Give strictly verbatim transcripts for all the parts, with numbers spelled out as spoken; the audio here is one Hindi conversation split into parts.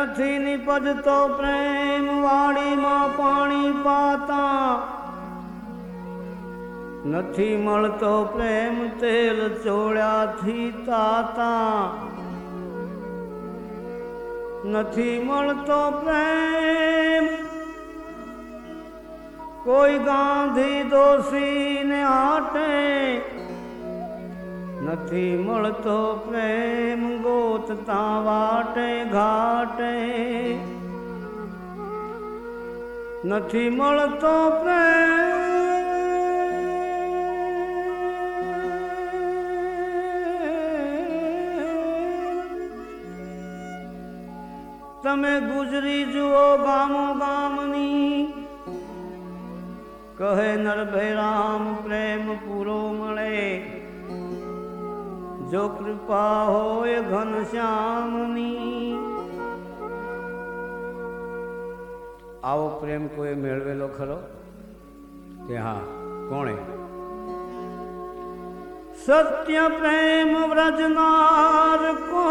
નથી નિપજતો પ્રેમ વાડીમાં પાણી પાતા નથી મળતો પ્રેમ તેલ ચોળ્યાથી તાતા નથી મળતો પ્રેમ કોઈ ગાંધી દોષીને આટે નથી મળતો પ્રેમ ગોતતા વાટે ઘાટે નથી મળતો પ્રેમ તમે ગુજરી જુઓ ગામો ગામની કહે નરભૈરામ પ્રેમ પૂરો મળે જો કૃપા હોય ઘનશ્યામની આવો પ્રેમ કોઈ મેળવેલો ખરો કે હા કોણે સત્ય પ્રેમ વ્રજનાર કો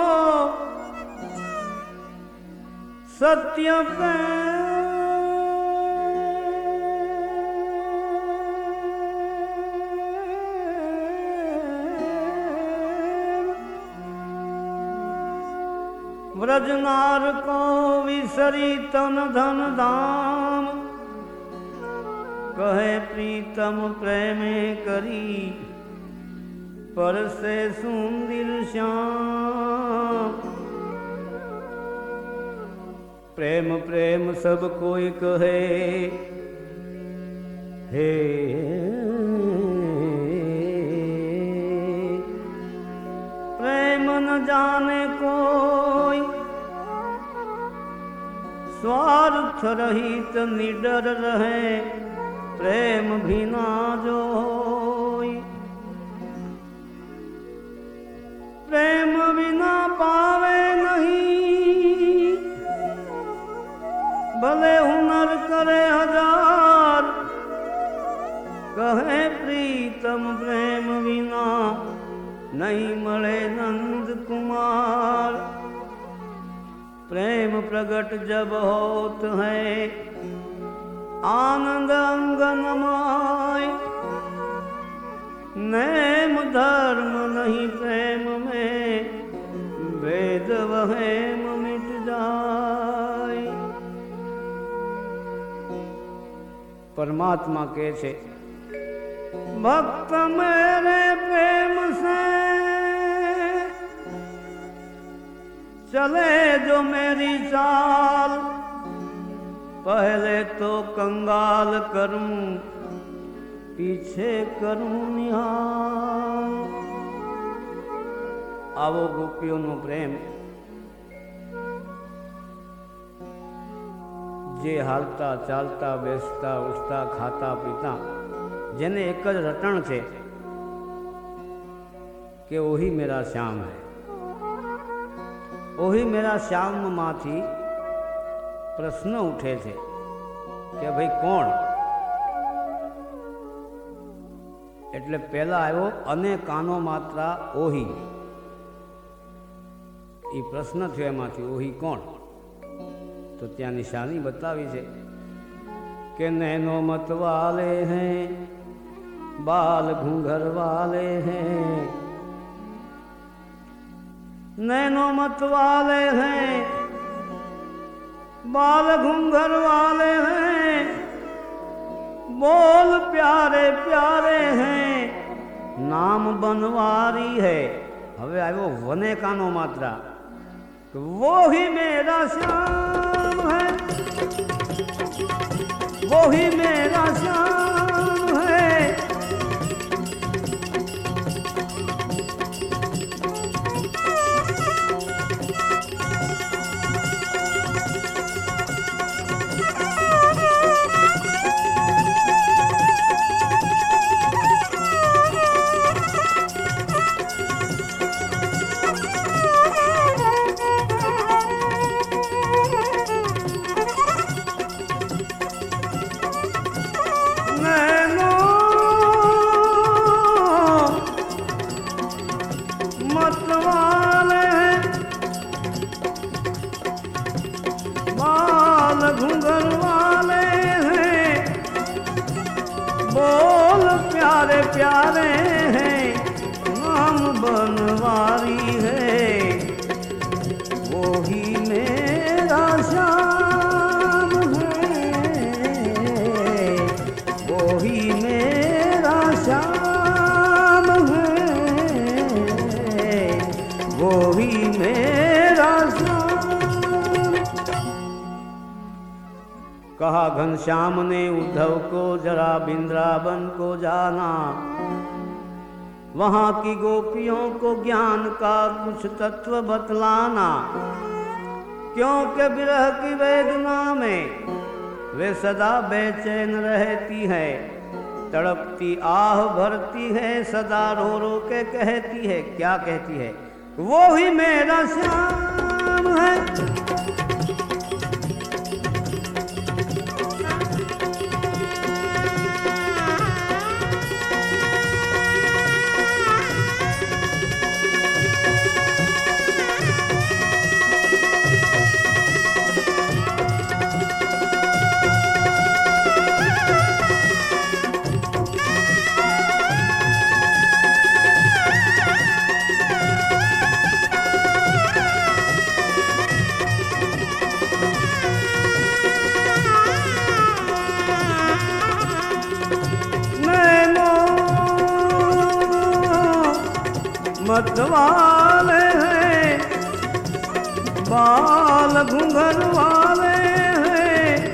સત્ય પ્રેમ व्रजनार को विसरी तन धन धाम कहे प्रीतम प्रेमे करी पर से सुंदर श्याम प्रेम प्रेम सब कोई कहे हे प्रेम न जाने कोई स्वार्थ रहित निडर रहे प्रेम भी ना जोई प्रेम बिना पावे नहीं भले हुनर करे हजार कहे प्रीतम प्रेम बिना नहीं मले नंद कुमार प्रेम प्रगट जब होत है आनंद अंगनमाय नेम धर्म नहीं प्रेम में वेद वहेम मिट जाए परमात्मा के छे भक्त मेरे प्रेम से चले जो मेरी चाल पहले तो कंगाल करूं पीछे करूं निहाल आवो गोपियों नो प्रेम जे हालता चालता बेसता उठता खाता पीता जेने एक ज रटण छे कि वही मेरा श्याम है वही मेरा श्याम माथी प्रश्न उठे थे कि भाई कौन एटले पहला आयो अने कानो मात्रा ओही ई प्रश्न थयो एमांथी ओही कौन तो त्या निशानी बतावी छे कि नैनो मत वाले हैं बाल घूंघर वाले हैं नैनो मत वाले हैं बाल घूंघर वाले हैं बोल प्यारे प्यारे हैं नाम बनवारी है हवे आयो वने कानो मात्रा तो वो ही मेरा श्याम है वो ही मेरा श्याम है ही मेरा श्याम। कहा घनश्याम ने उद्धव को जरा वृंदावन को जाना, वहां की गोपियों को ज्ञान का कुछ तत्व बतलाना, क्योंकि विरह की वेदना में वे सदा बेचैन रहती है, तड़पती आह भरती है, सदा रो रो के कहती है, क्या कहती है? वो ही मेरा श्याम है। मतवाले हैं, बाल घूंघर वाले हैं,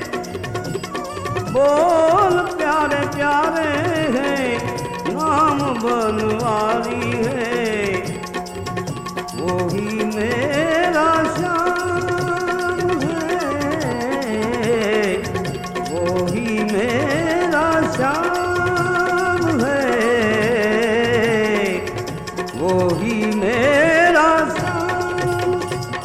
बोल प्यारे प्यारे हैं, नाम बनवारी है, वो ही मेरा श्याम है, वो ही मेरा श्याम है, वो ही मेरा श्याम।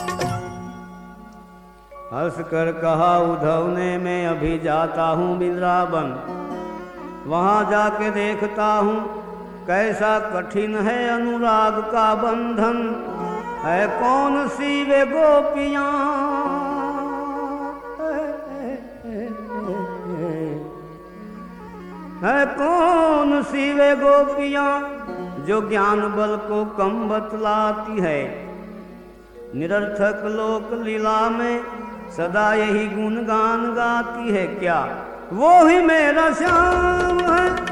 हंस कर कहा उद्धव ने, मैं अभी जाता हूँ वृंदावन, वहां जाके देखता हूँ कैसा कठिन है अनुराग का बंधन, है कौन सी वे गोपियां, है कौन सी वे गोपियां जो ज्ञान बल को कम बतलाती है, निरर्थक लोक लीला में सदा यही गुणगान गाती है, क्या वो ही मेरा श्याम है।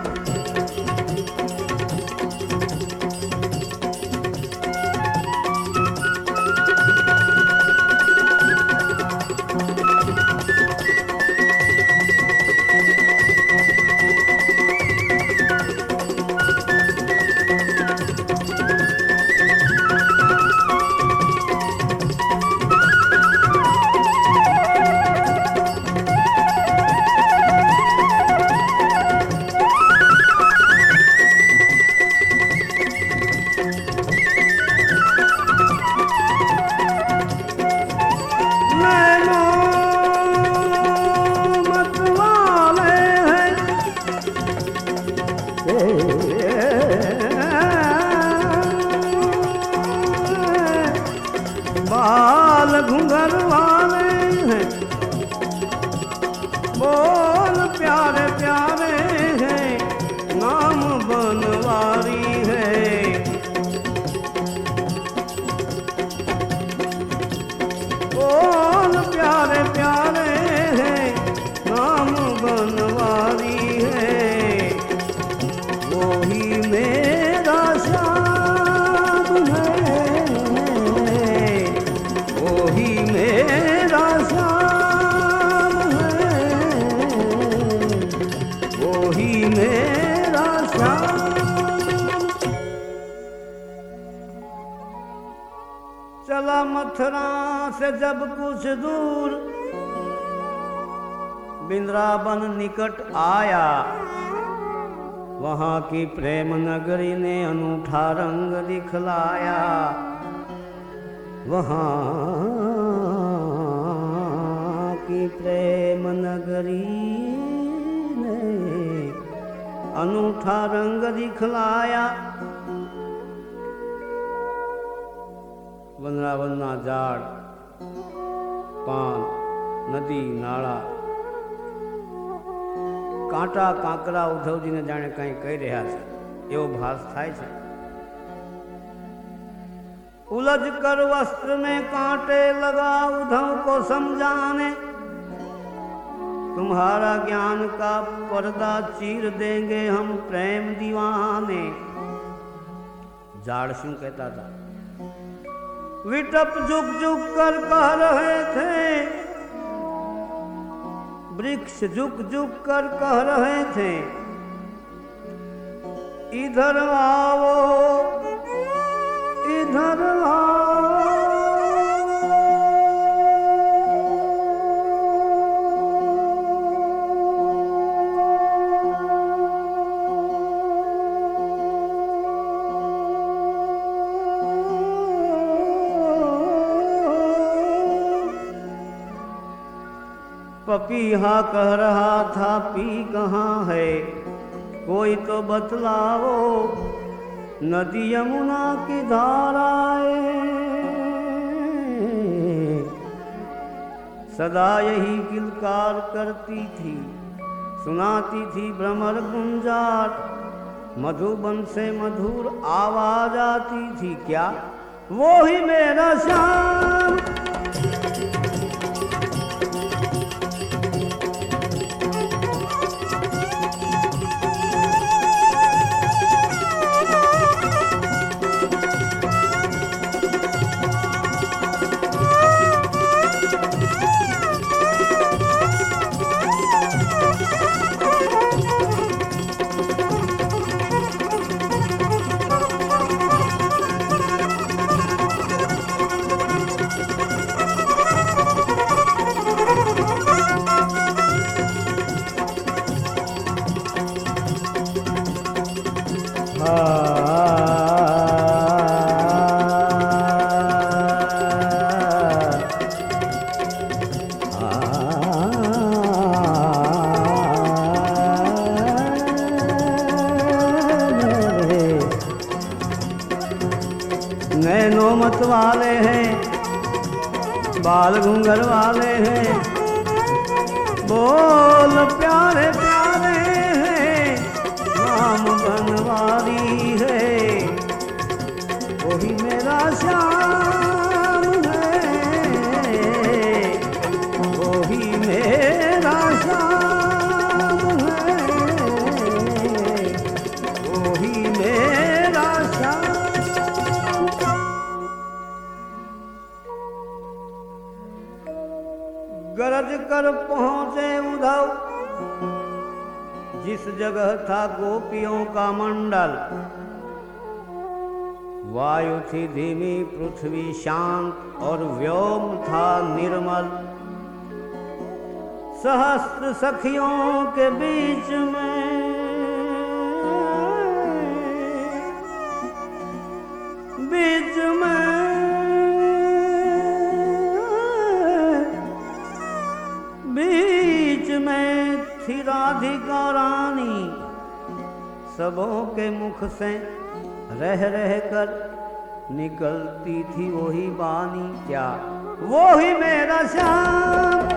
बाल घूंघर वाले हैं, बोल प्यारे प्यारे हैं, नाम बनवारी है, बोल प्यारे प्यारे हैं, नाम बनवारी है, वो ही मेरा श्याम है, वो ही मेरा श्याम है, वो ही मेरा श्याम। चला मथुरा से जब कुछ दूर, वृंदावन निकट आया, वहां की प्रेम नगरी ने अनूठा रंग दिखलाया, वहां की प्रेम नगरी ने अनूठा रंग दिखलाया। वृंदावनना झाड़, पान, नदी, नाळा, कांटा कांकरा उद्धवजी ने जाने कहीं कही रहा है, एवो भास थाय छे। उलझ कर वस्त्र में कांटे लगा उद्धव को समझाने, तुम्हारा ज्ञान का पर्दा चीर देंगे हम प्रेम दीवाने। झाड़ शू कहता था, विटप झुक झुक कर कह रहे थे, वृक्ष झुक झुक कर कह रहे थे, इधर आओ इधर आओ। पपीहा कह रहा था पी कहाँ है, कोई तो बतलाओ, नदी यमुना की धाराएं सदा यही किलकार करती थी, सुनाती थी भ्रमर गुंजार, मधुबन से मधुर आवाज आती थी। क्या वो ही मेरा श्याम? नैनो मत वाले हैं, बाल घूंघर वाले हैं, बोल प्यारे प्यारे हैं, नाम बनवारी है, वही मेरा श्याम है, वही मेरा श्याम है, वही मेरा श्याम। गरज कर पहुंचे उधव जिस जगह था गोपियों का मंडल, वायु थी धीमी, पृथ्वी शांत और व्योम था निर्मल। सहस्त्र सखियों के बीच में बीच में बीच में थी राधिका रानी, सबों के मुख से रह रह कर निकलती थी वही बानी। क्या वो ही मेरा श्याम?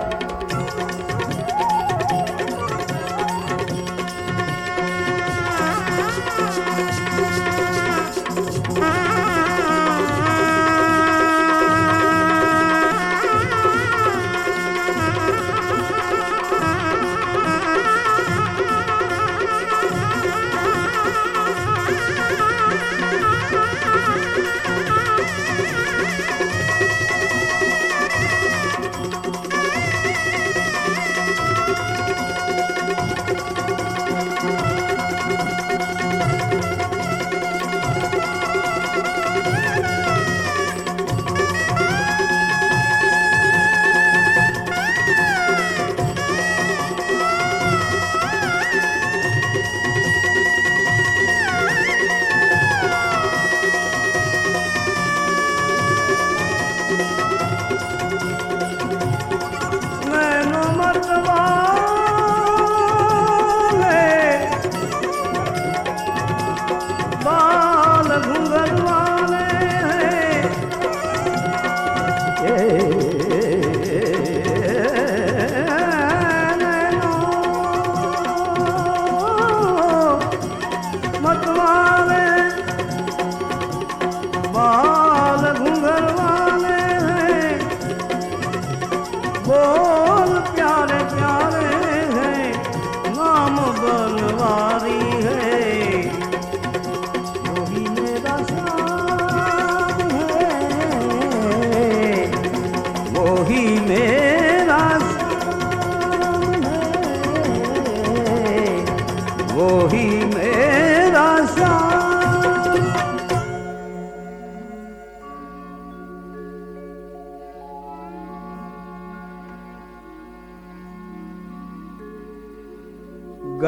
बोल प्यारे प्यारे हैं, नाम बनवारी है, वही मेरा श्याम।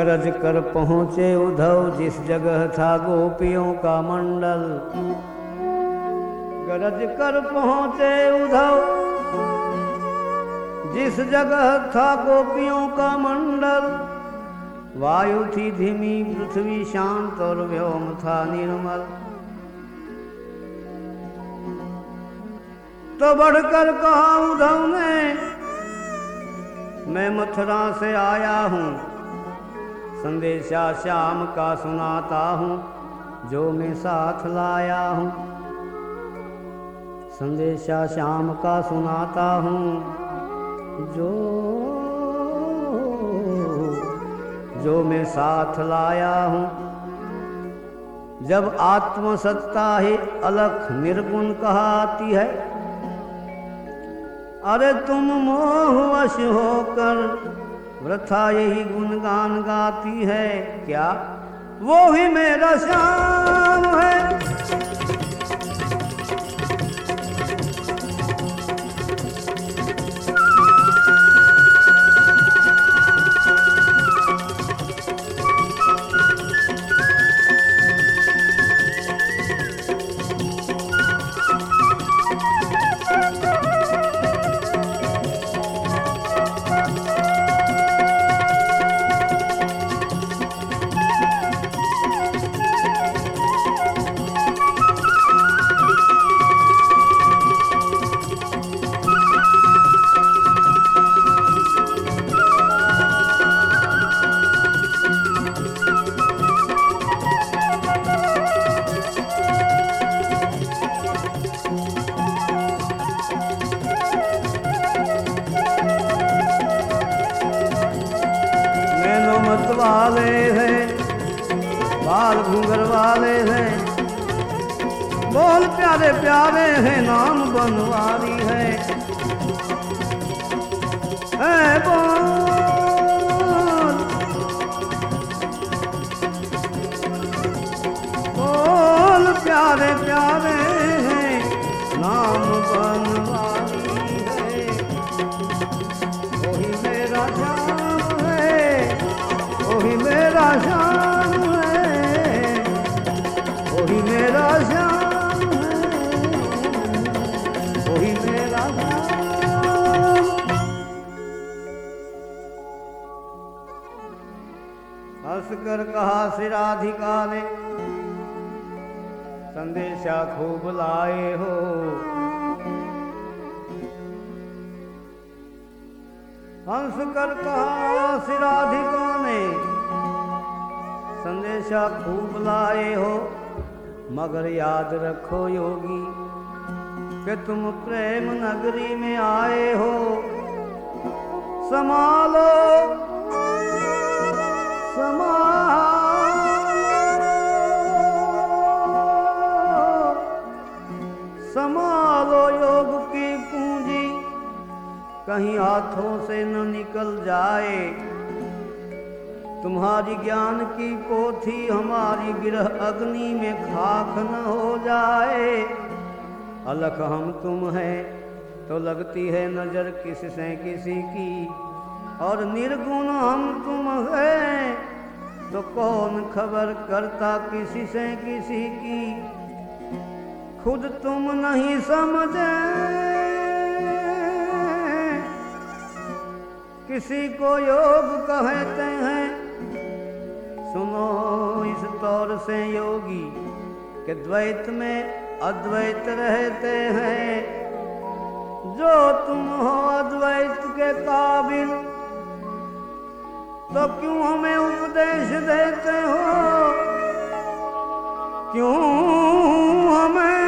गरज कर पहुँचे उद्धव जिस जगह था गोपियों का मंडल। गरज कर पहुँचे उद्धव जिस जगह था गोपियों का मंडल। वायु थी धीमी, पृथ्वी शांत और व्योम था निर्मल। तो बढ़कर कहा उद्धव ने, मैं मथुरा से आया हूँ, संदेशा श्याम का सुनाता हूँ जो मैं साथ लाया हूँ। संदेशा श्याम का सुनाता हूँ जो जो मैं साथ लाया हूँ। जब आत्मसत्ता ही अलख निर्गुण कहाती है, अरे तुम मोहवश होकर वृथा यही गुणगान गाती है क्या? वो ही मेरा श्याम है। वाले हैं, बाल घूंघर वाले हैं, बोल प्यारे प्यारे हैं, नाम बनवारी है। है बोल बोल प्यारे प्यारे हैं, नाम बनवारी है। वही मेरा श्याम है, वही मेरा श्याम है, वही मेरा श्याम है, वही मेरा श्याम। हंस कर कहा श्री राधिका ने, संदेशा खूब लाए हो। हंस कर कहा श्री राधिका ने, संदेशा खूब लाए हो। मगर याद रखो योगी कि तुम प्रेम नगरी में आए हो। संभालो संभालो संभालो योग की पूंजी, कहीं हाथों से न निकल जाए। तुम्हारी ज्ञान की पोथी हमारी विरह अग्नि में खाक न हो जाए। अलख हम तुम हैं तो लगती है नजर किसी से किसी की, और निर्गुण हम तुम हैं तो कौन खबर करता किसी से किसी की। खुद तुम नहीं समझे किसी को योग कहते हैं। सुनो इस तौर से योगी कि द्वैत में अद्वैत रहते हैं। जो तुम हो अद्वैत के काबिल तो क्यों हमें उपदेश देते हो? क्यों हमें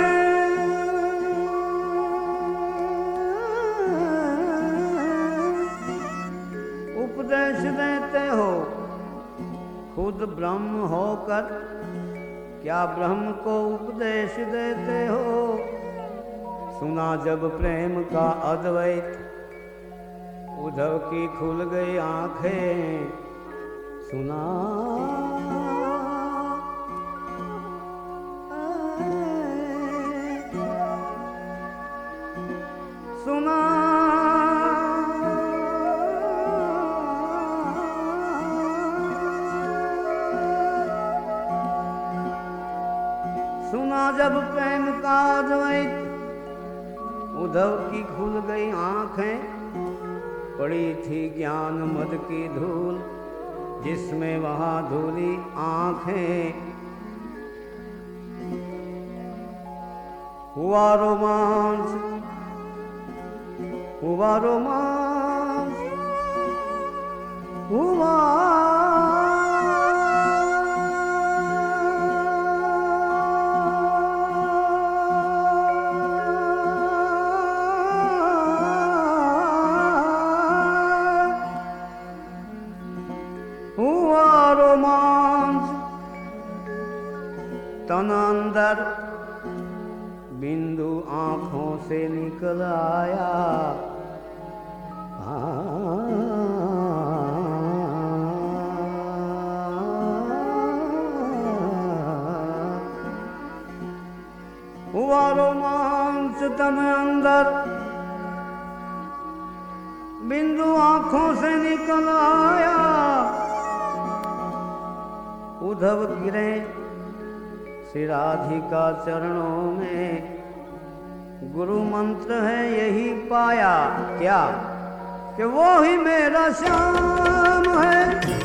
उपदेश देते हो? खुद ब्रह्म होकर क्या ब्रह्म को उपदेश देते हो? सुना जब प्रेम का अद्वैत, उद्धव की खुल गई आंखें। सुना सुना सुना जब प्रेम का अद्वैत, उद्धव की खुल गई आंखें। पड़ी थी ज्ञान मद की धूल, जिसमें वहां धूली आंखें। हुआ रोमांस, हुआ रोमांस, हुआ हुआ रोमांस। तन अंदर बिंदु आंखों से निकल आया। हुआ रोमांस तन अंदर बिंदु आंखों से निकल आया। उद्धव गिरे श्री राधिका चरणों में, गुरु मंत्र है यही पाया क्या कि वो ही मेरा श्याम है।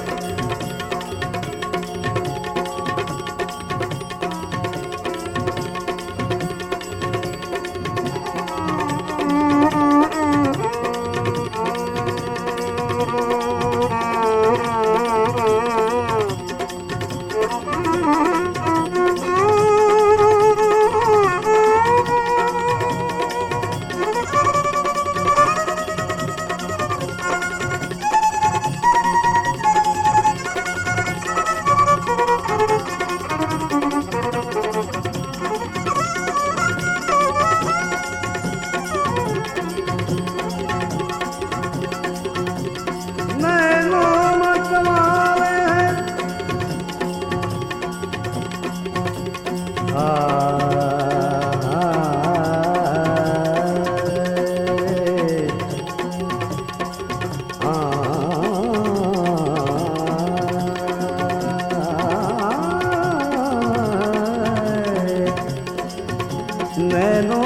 नैनो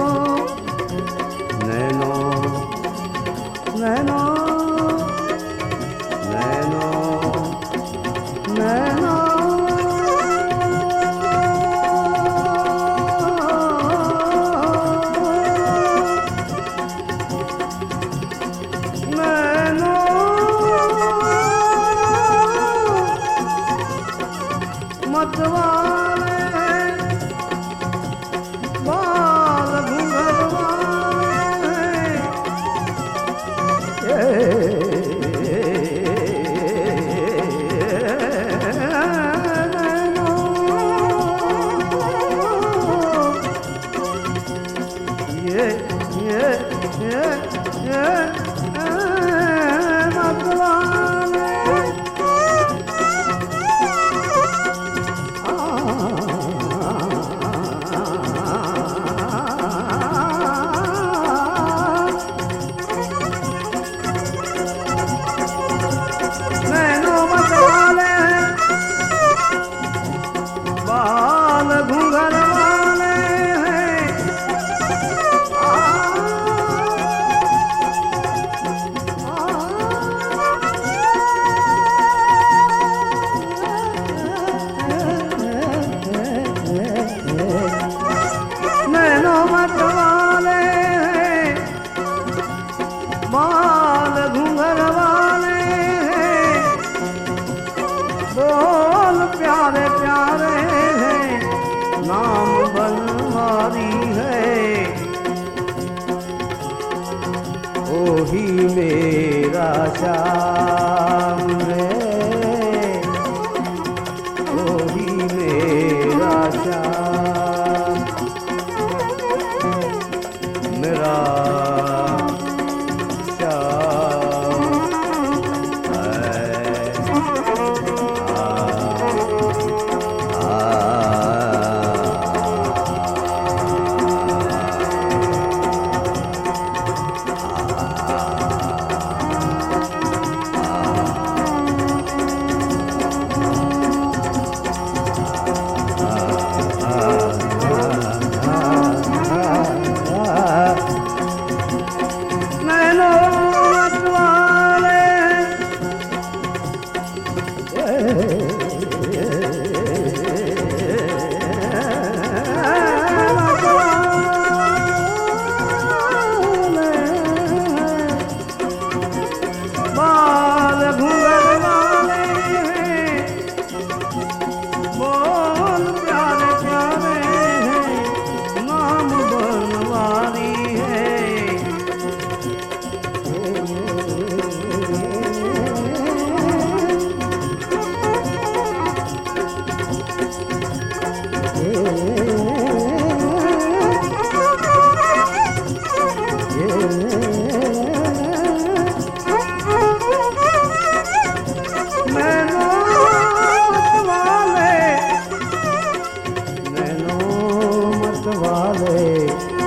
नैनो नैनो नैनो नैनो नैनो मतवाले बाल घुंघरवाले नैनो ये ये ये ये मतवाले नैनो मतवाले बाल घुंघरवाले हैं। नैनो मतवाले हैं बाल घुंघरवाले हैं। बोल प्यारे प्यारे हैं, नाम बनवारी है। ओही मेरा श्याम रे, ओही मेरा श्याम, मेरा श्याम है। आ, आ, आ, आ, मतवाले